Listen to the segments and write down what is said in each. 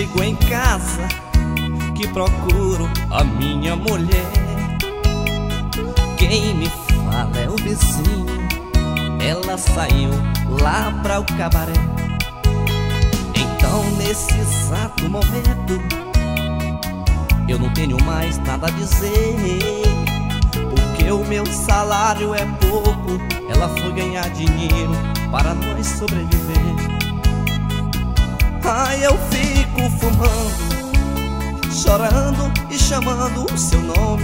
chego em casa que procuro a minha mulher. Quem me fala é o vizinho, ela saiu lá pra o cabaré. Então nesse exato momento eu não tenho mais nada a dizer, porque o meu salário é pouco, ela foi ganhar dinheiro para nós sobreviver. Ai, eu fico fumando, chorando e chamando o seu nome.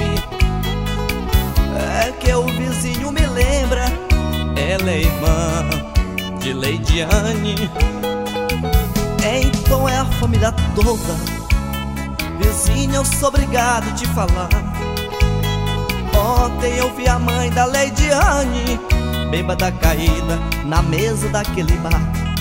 É que o vizinho me lembra, ela é irmã de Leidiane. Então é a família toda, vizinha, eu sou obrigado a te falar. Ontem eu vi a mãe da Leidiane, bêbada caída na mesa daquele bar.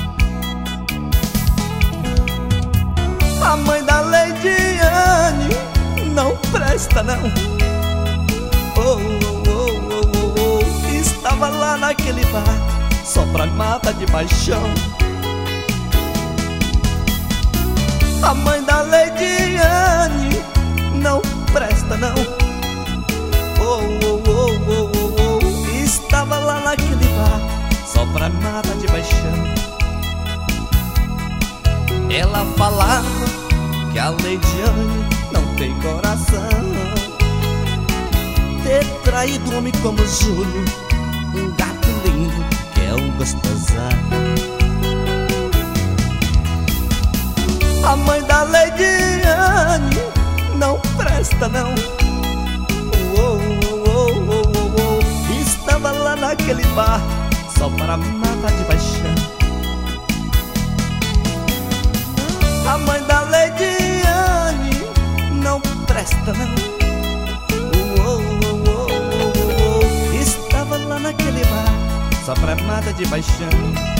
A mãe da Leidiane não presta não. Oh, oh, oh, oh, oh. Estava lá naquele bar só pra mata de paixão. A mãe da Leidiane não presta não. Oh, oh, oh, oh, oh, oh. Estava lá naquele bar só pra mata de paixão. Ela falava que a Leidiane não tem coração, ter traído um homem como Júlio, um gato lindo que é um gostosão. A mãe da Leidiane não presta não. Oh, oh, oh, oh, oh, oh. Estava lá naquele bar só para matar de paixão. A mãe da Leidiane não presta não. Oh, oh, oh, oh, oh. Estava lá naquele bar só pra mata de paixão.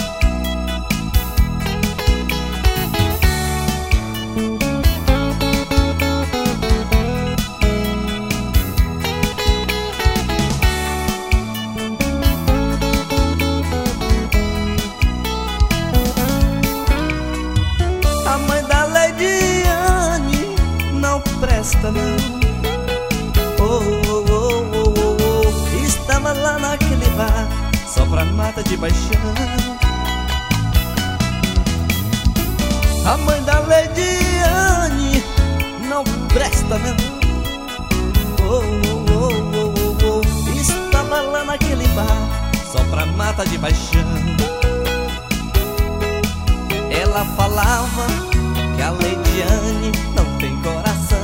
A mãe da Leidiane não presta não. Oh, oh, oh, oh, oh, oh. Estava lá naquele bar só pra mata de paixão. A mãe da Leidiane não presta não. Oh, oh, oh, oh, oh, oh. Estava lá naquele bar só pra mata de paixão. Ela falava que a Leidiane não tem coração,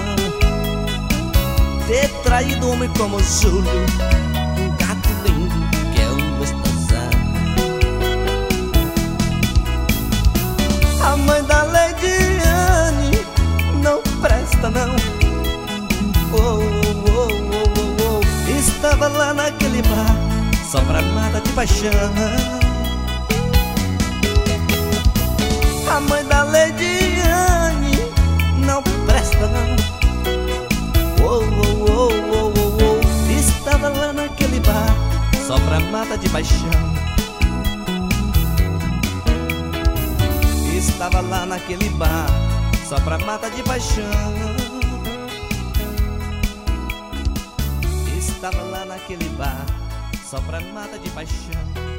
ter traído um homem como Júlio, um gato lindo que é um gostosão. A mãe da Leidiane não presta não. Oh, oh, oh, oh, oh. Estava lá naquele bar só pra mata de paixão. A mãe da Leidiane não presta não. Oh, oh, oh, oh, oh, oh. Estava lá naquele bar só pra mata de paixão. Estava lá naquele bar só pra mata de paixão. Estava lá naquele bar só pra mata de paixão.